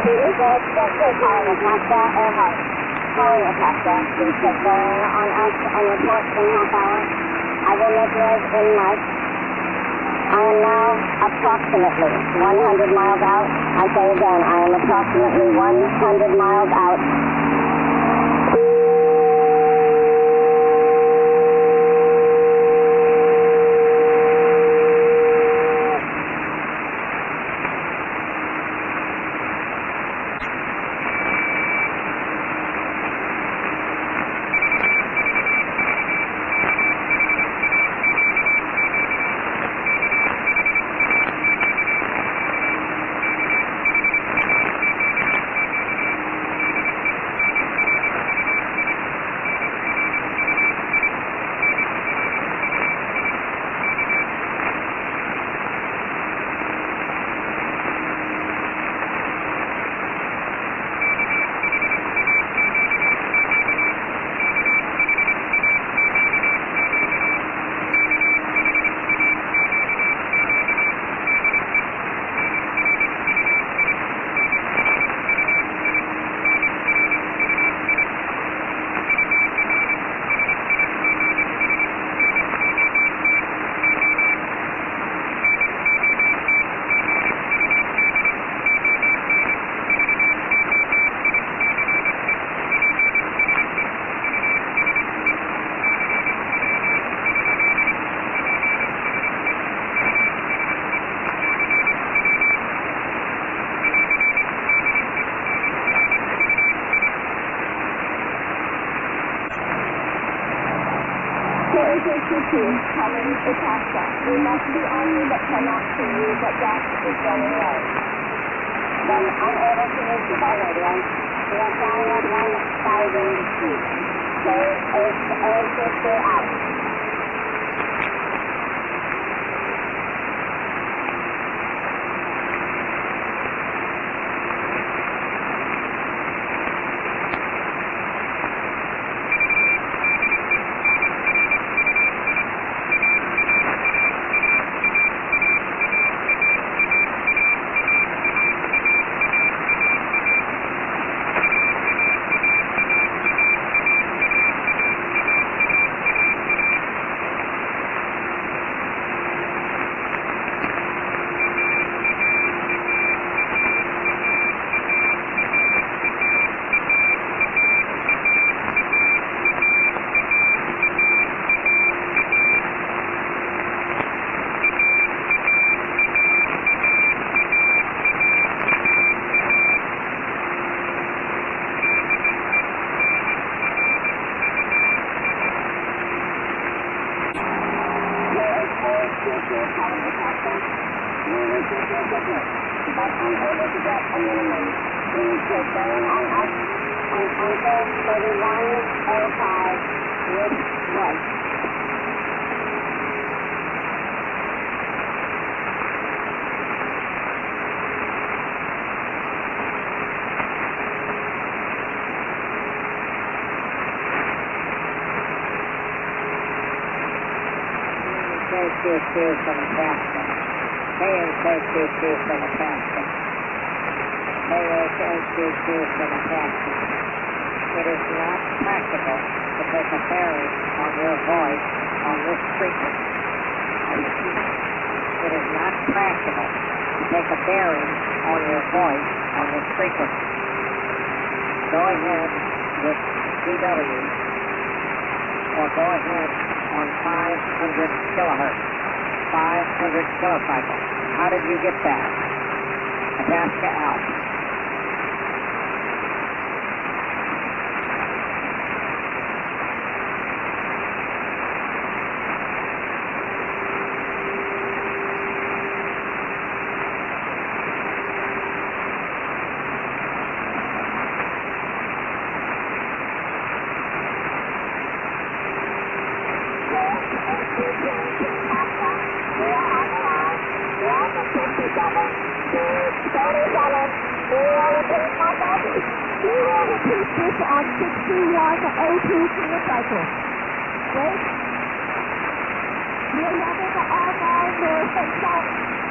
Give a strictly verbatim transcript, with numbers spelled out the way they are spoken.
is a special helicopter airport. Helicopter, please get going on us on your port in half hour. I will make yours in March. I am now approximately one hundred miles out. I say again, I am approximately one hundred miles out. Coming to Casca. We must be on you but cannot see you, but gas is going low. Then unable to reach the radio. We are flying at one thousand feet. K H A fifty out. But unable to get a minimum. Please take bearing on us on Anchor thirty-one oh five with West. K two two from Nebraska. K H A two two from Nebraska. K H A two two from Nebraska. It is not practical to take a bearing on your voice on this frequency. It is not practical to take a bearing on your voice on this frequency. Go ahead with C W or go ahead on five hundred kilohertz, five hundred kilocycles. How did you get that? Nebraska out. On sixty-one oh two kilocycle. Wait. We're having the all-night north and south.